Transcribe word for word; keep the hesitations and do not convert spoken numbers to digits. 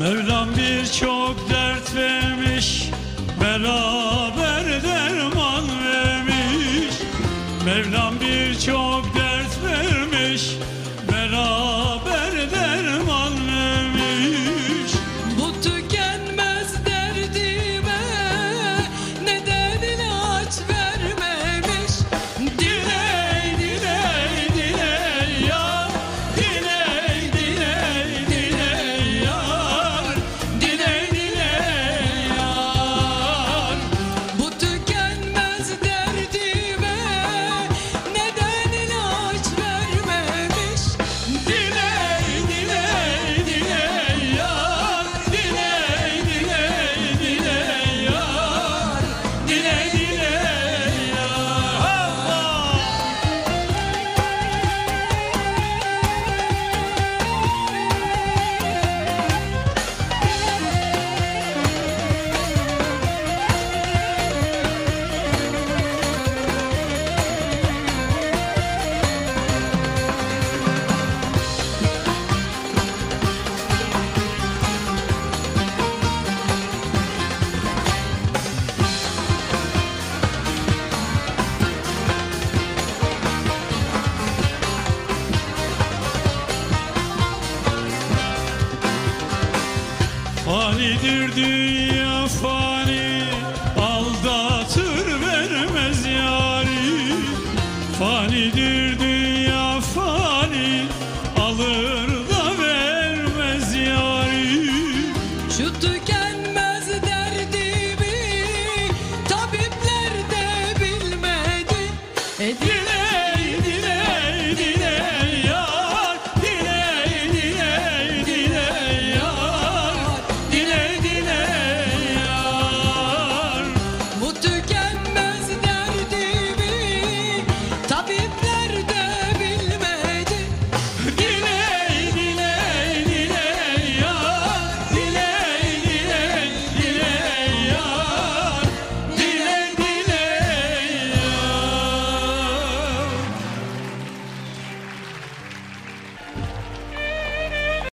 Mevlam birçok dert vermiş, beraber derman vermiş. Mevlam birçok dert vermiş, beraber derman vermiş. Bu tükenmez derdime neden ilaç vermemiş? Diley diley diley yar, diley diley diley yar, diley diley yar. Bu tükenmez derdime neden ilaç vermemiş? Diley diley diley yar, diley diley diley yar, diley diley yar. Allah! Fanidir dünya fani, aldatır vermez yari. Fanidir dünya fani, alır da vermez yari. Şu tükenmez derdimi tabipler de bilmedi. E,